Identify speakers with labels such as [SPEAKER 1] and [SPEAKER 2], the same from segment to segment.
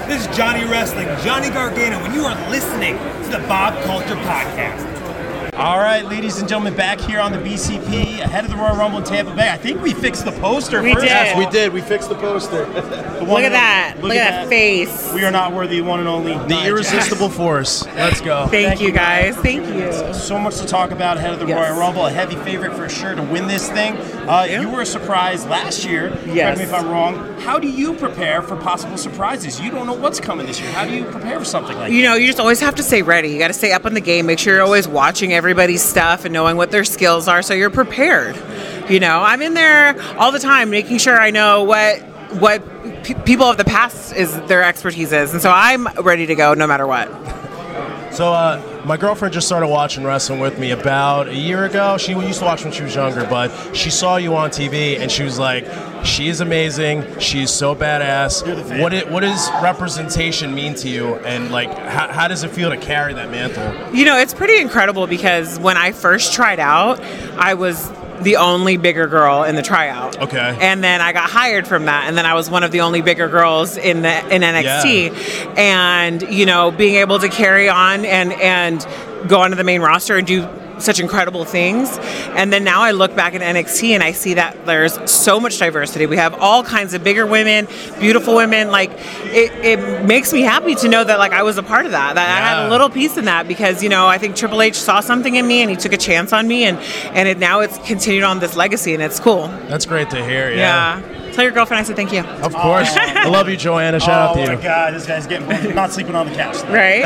[SPEAKER 1] This is Johnny Wrestling, Johnny Gargano, and you are listening to the Bob Culture Podcast.
[SPEAKER 2] All right, ladies and gentlemen, back here on the BCP, ahead of the Royal Rumble in Tampa Bay. I think we fixed the poster
[SPEAKER 3] We
[SPEAKER 2] first.
[SPEAKER 3] did.
[SPEAKER 4] Yes, we did. We fixed the poster.
[SPEAKER 3] Look at that. Look at that face.
[SPEAKER 2] We are not worthy, one and only.
[SPEAKER 4] The irresistible force. Let's go.
[SPEAKER 3] Thank you, guys. Thank you.
[SPEAKER 2] So much to talk about ahead of the
[SPEAKER 3] Yes.
[SPEAKER 2] Royal Rumble. A heavy favorite for sure to win this thing. You were a surprise last year.
[SPEAKER 3] Yes.
[SPEAKER 2] Correct me if I'm wrong. How do you prepare for possible surprises? You don't know what's coming this year. How do you prepare for something like
[SPEAKER 3] You know, you just always have to stay ready. You got to stay up on the game. Make sure you're always watching everybody's stuff and knowing what their skills are so you're prepared. You know, I'm in there all the time making sure I know what people of the past is their expertise is. And so I'm ready to go no matter what.
[SPEAKER 4] So, my girlfriend just started watching wrestling with me about a year ago. She used to watch when she was younger, but she saw you on TV and she was like, she is amazing. She's so badass. What does representation mean to you? And, like, how does it feel to carry that mantle?
[SPEAKER 3] You know, it's pretty incredible because when I first tried out, I was the only bigger girl in the tryout.
[SPEAKER 4] Okay.
[SPEAKER 3] And then I got hired from that, and then I was one of the only bigger girls in NXT.
[SPEAKER 4] Yeah.
[SPEAKER 3] And you know, being able to carry on and go onto the main roster and do such incredible things. And then now I look back at NXT and I see that there's so much diversity. We have all kinds of bigger women, beautiful women. Like it makes me happy to know that like I was a part of that. That I had a little piece in that because, you know, I think Triple H saw something in me and he took a chance on me and now it's continued on this legacy and it's cool.
[SPEAKER 4] That's great to hear, yeah.
[SPEAKER 3] Tell your girlfriend I said thank you.
[SPEAKER 4] Of course. I love you, Joanna. Shout out to you.
[SPEAKER 2] Oh my God, this guy's getting not sleeping on the couch.
[SPEAKER 3] Right?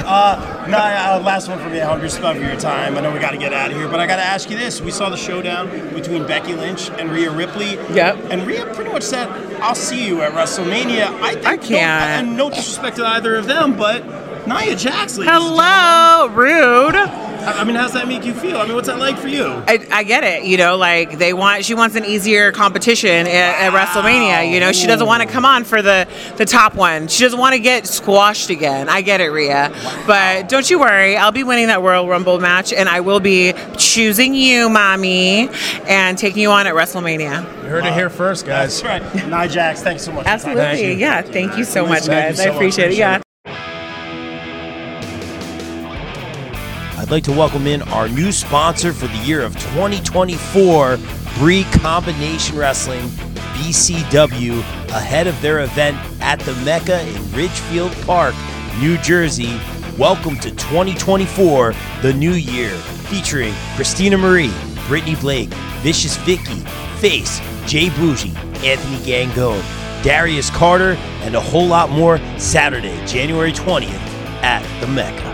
[SPEAKER 2] Last one from me. 100 spot for your time. I know we got to get out of here, but I got to ask you this: we saw the showdown between Becky Lynch and Rhea Ripley.
[SPEAKER 3] Yep.
[SPEAKER 2] And Rhea pretty much said, "I'll see you at WrestleMania." I
[SPEAKER 3] can't.
[SPEAKER 2] And no disrespect to either of them, but Nia Jax.
[SPEAKER 3] Hello, rude.
[SPEAKER 2] I mean, how's that make you feel? I mean, what's that like for you?
[SPEAKER 3] I get it. You know, like she wants an easier competition at WrestleMania. You know, she doesn't want to come on for the top one. She doesn't want to get squashed again. I get it, Rhea. But don't you worry. I'll be winning that Royal Rumble match, and I will be choosing you, mommy, and taking you on at WrestleMania.
[SPEAKER 4] You heard it here first, guys.
[SPEAKER 2] That's right. Nia Jax, thanks so much.
[SPEAKER 3] Absolutely.
[SPEAKER 4] Thank you.
[SPEAKER 3] Yeah. Thank you so much,
[SPEAKER 4] Thank you
[SPEAKER 3] guys.
[SPEAKER 4] so
[SPEAKER 3] I
[SPEAKER 4] much.
[SPEAKER 3] appreciate it. Yeah.
[SPEAKER 2] I'd like to welcome in our new sponsor for the year of 2024, Brie Combination Wrestling, BCW, ahead of their event at the Mecca in Ridgefield Park, New Jersey. Welcome to 2024, the new year, featuring Christina Marie, Brittany Blake, Vicious Vicky, Face, Jay Bougie, Anthony Gangone, Darius Carter, and a whole lot more Saturday, January 20th at the Mecca.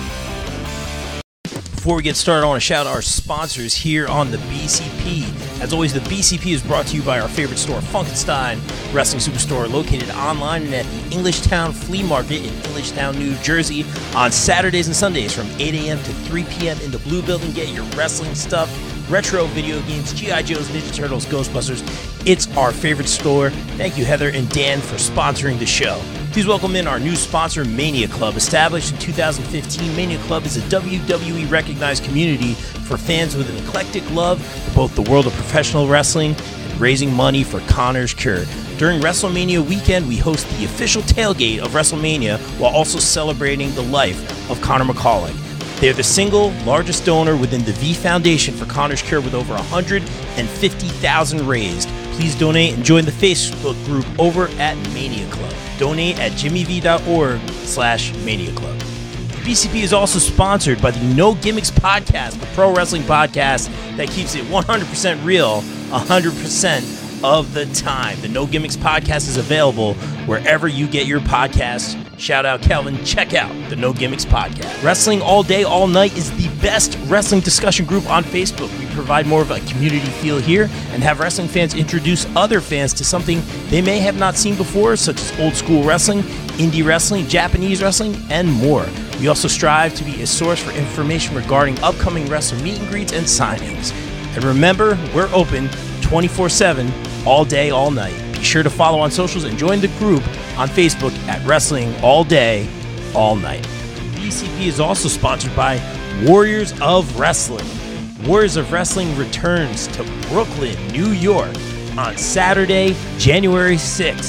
[SPEAKER 2] Before we get started, I want to shout out our sponsors here on the BCP. As always, the BCP is brought to you by our favorite store, Funkenstein Wrestling Superstore, located online and at the Englishtown Flea Market in Englishtown, New Jersey, on Saturdays and Sundays from 8 a.m. to 3 p.m. in the Blue Building. Get your wrestling stuff, retro video games, G.I. Joes, Ninja Turtles, Ghostbusters. It's our favorite store. Thank you, Heather and Dan, for sponsoring the show. Please welcome in our new sponsor, Mania Club. Established in 2015, Mania Club is a WWE-recognized community for fans with an eclectic love for both the world of professional wrestling and raising money for Connor's Cure. During WrestleMania weekend, we host the official tailgate of WrestleMania while also celebrating the life of Connor McCauley. They're the single largest donor within the V Foundation for Connor's Cure with over $150,000 raised. Please donate and join the Facebook group over at Mania Club. Donate at jimmyv.org/Mania Club. The BCP is also sponsored by the No Gimmicks Podcast, the pro wrestling podcast that keeps it 100% real 100% of the time. The No Gimmicks Podcast is available wherever you get your podcasts. Shout out Kelvin, check out the No Gimmicks Podcast. Wrestling All Day, All Night is the best wrestling discussion group on Facebook. We provide more of a community feel here and have wrestling fans introduce other fans to something they may have not seen before, such as old school wrestling, indie wrestling, Japanese wrestling, and more. We also strive to be a source for information regarding upcoming wrestling meet and greets and signings. And remember, we're open 24/7, all day, all night. Be sure to follow on socials and join the group on Facebook at Wrestling All Day, All Night. BCP is also sponsored by Warriors of Wrestling. Warriors of Wrestling returns to Brooklyn, New York on Saturday, January 6th.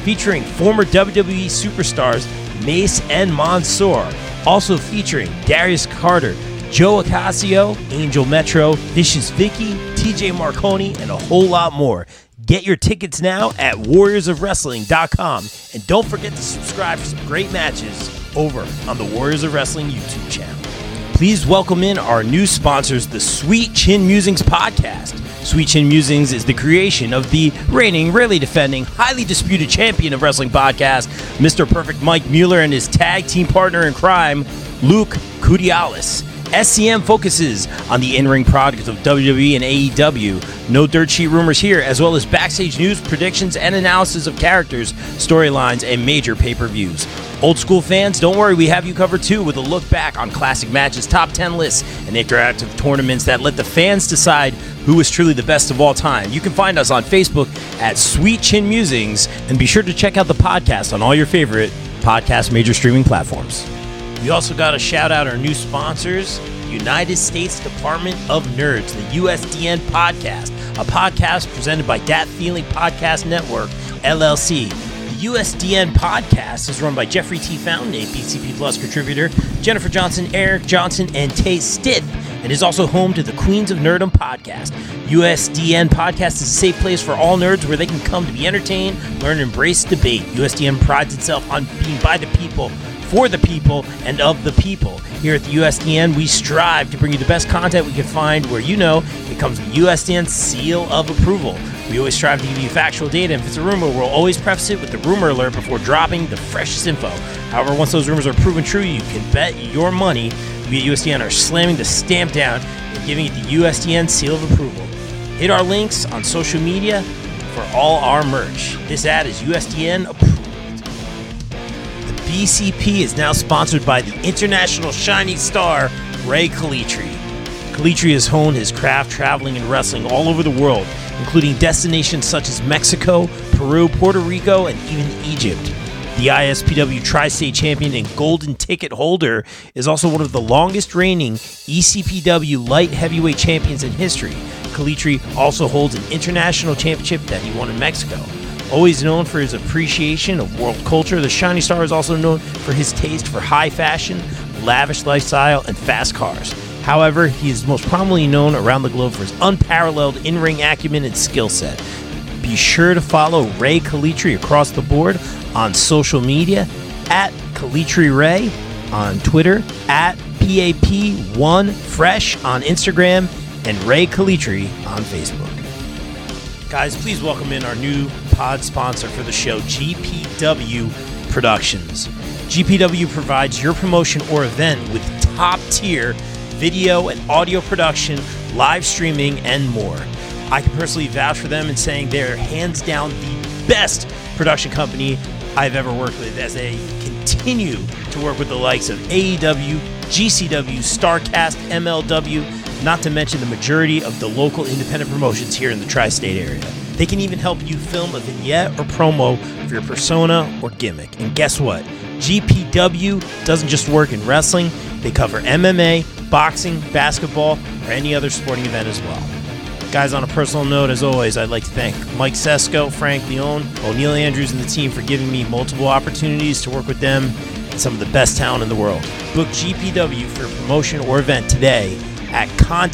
[SPEAKER 2] featuring former WWE superstars Mace and Mansoor. Also featuring Darius Carter, Joe Acasio, Angel Metro, Vicious Vicky, TJ Marconi, and a whole lot more. Get your tickets now at warriorsofwrestling.com. And don't forget to subscribe for some great matches over on the Warriors of Wrestling YouTube channel. Please welcome in our new sponsors, the Sweet Chin Musings podcast. Sweet Chin Musings is the creation of the reigning, rarely defending, highly disputed champion of wrestling podcast, Mr. Perfect Mike Mueller, and his tag team partner in crime, Luke Kudialis. SCM focuses on the in-ring products of WWE and AEW. No dirt sheet rumors here, as well as backstage news, predictions, and analysis of characters, storylines, and major pay-per-views. Old school fans, don't worry, we have you covered too with a look back on classic matches, top 10 lists, and interactive tournaments that let the fans decide who is truly the best of all time. You can find us on Facebook at Sweet Chin Musings, and be sure to check out the podcast on all your favorite podcast major streaming platforms. We also got to shout out our new sponsors, United States Department of Nerds, the USDN Podcast, a podcast presented by Dat Feeling Podcast Network, LLC. The USDN Podcast is run by Jeffrey T. Fountain, a BCP Plus contributor, Jennifer Johnson, Eric Johnson, and Tay Stitt, and is also home to the Queens of Nerdom podcast. USDN Podcast is a safe place for all nerds where they can come to be entertained, learn, and embrace debate. USDN prides itself on being by the people, for the people, and of the people. Here at the USDN, we strive to bring you the best content we can find where it comes with the USDN seal of approval. We always strive to give you factual data, and if it's a rumor, we'll always preface it with the rumor alert before dropping the freshest info. However, once those rumors are proven true, you can bet your money we at USDN are slamming the stamp down and giving it the USDN seal of approval. Hit our links on social media for all our merch. This ad is USDN approved. BCP is now sponsored by the international shining star, Ray Kalitri. Kalitri has honed his craft traveling and wrestling all over the world, including destinations such as Mexico, Peru, Puerto Rico, and even Egypt. The ISPW Tri-State Champion and Golden Ticket holder is also one of the longest reigning ECPW Light Heavyweight Champions in history. Kalitri also holds an international championship that he won in Mexico. Always known for his appreciation of world culture, the Shining Star is also known for his taste for high fashion, lavish lifestyle, and fast cars. However, he is most prominently known around the globe for his unparalleled in-ring acumen and skill set. Be sure to follow Ray Kalitri across the board on social media at Kalitri Ray on Twitter, at PAP1Fresh on Instagram, and Ray Kalitri on Facebook. Guys, please welcome in our new pod sponsor for the show, GPW Productions. GPW provides your promotion or event with top-tier video and audio production, live streaming, and more. I can personally vouch for them in saying they're hands down the best production company I've ever worked with, as they continue to work with the likes of AEW, GCW, StarCast, MLW, not to mention the majority of the local independent promotions here in the tri-state area. They can even help you film a vignette or promo for your persona or gimmick. And guess what? GPW doesn't just work in wrestling. They cover MMA, boxing, basketball, or any other sporting event as well. Guys, on a personal note, as always, I'd like to thank Mike Sesko, Frank Leone, O'Neal Andrews, and the team for giving me multiple opportunities to work with them and some of the best talent in the world. Book GPW for a promotion or event today at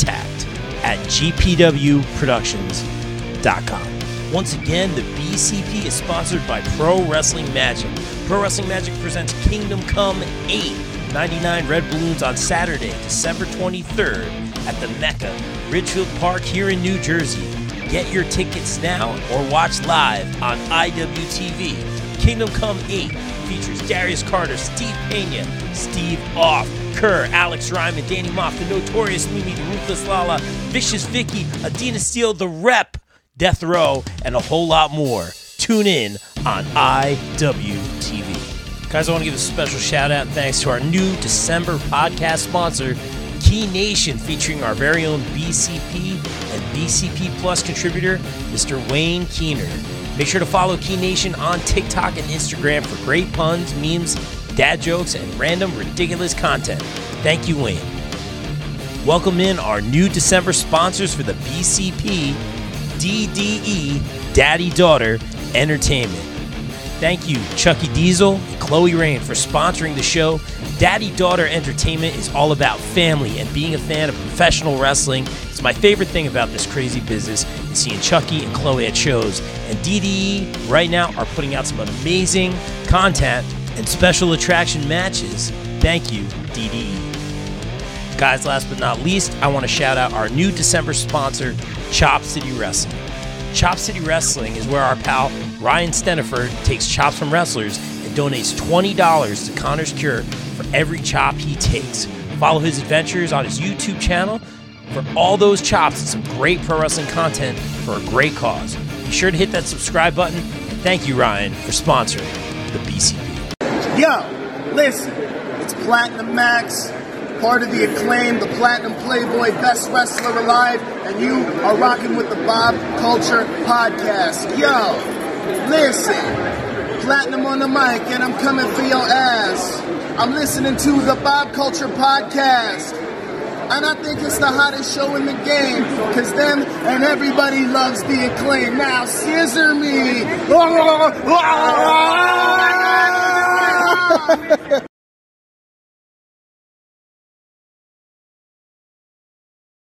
[SPEAKER 2] contact@gpwproductions.com. Once again, the BCP is sponsored by Pro Wrestling Magic. Pro Wrestling Magic presents Kingdom Come 8, 99 Red Balloons on Saturday, December 23rd at the Mecca, Ridgefield Park here in New Jersey. Get your tickets now or watch live on IWTV. Kingdom Come 8 features Darius Carter, Steve Pena, Steve Off, Kerr, Alex Ryman, Danny Moff, the Notorious Mimi, the Ruthless Lala, Vicious Vicky, Adina Steele, The Rep, Death Row, and a whole lot more. Tune in on IWTV. Guys, I want to give a special shout out and thanks to our new December podcast sponsor, Key Nation, featuring our very own BCP and BCP Plus contributor, Mr. Wayne Keener. Make sure to follow Key Nation on TikTok and Instagram for great puns, memes, dad jokes, and random ridiculous content. Thank you, Wayne. Welcome in our new December sponsors for the BCP DDE Daddy Daughter Entertainment. Thank you, Chucky Diesel and Chloe Rain, for sponsoring the show. Daddy-daughter entertainment is all about family, and being a fan of professional wrestling is my favorite thing about this crazy business, is seeing Chucky and Chloe at shows. And DDE right now are putting out some amazing content and special attraction matches. Thank you, DDE. Guys, last but not least, I want to shout out our new December sponsor, Chop City Wrestling. Chop City Wrestling is where our pal Ryan Steniford takes chops from wrestlers and donates $20 to Connor's Cure for every chop he takes. Follow his adventures on his YouTube channel for all those chops and some great pro wrestling content for a great cause. Be sure to hit that subscribe button, and thank you, Ryan, for sponsoring the BCP.
[SPEAKER 5] Yo, listen, it's Platinum Max, part of the Acclaim, the Platinum Playboy, best wrestler alive, and you are rocking with the Bob Culture Podcast. Yo, listen, Platinum on the mic, and I'm coming for your ass. I'm listening to the Bob Culture Podcast, and I think it's the hottest show in the game, because them and everybody loves the Acclaim. Now, scissor me.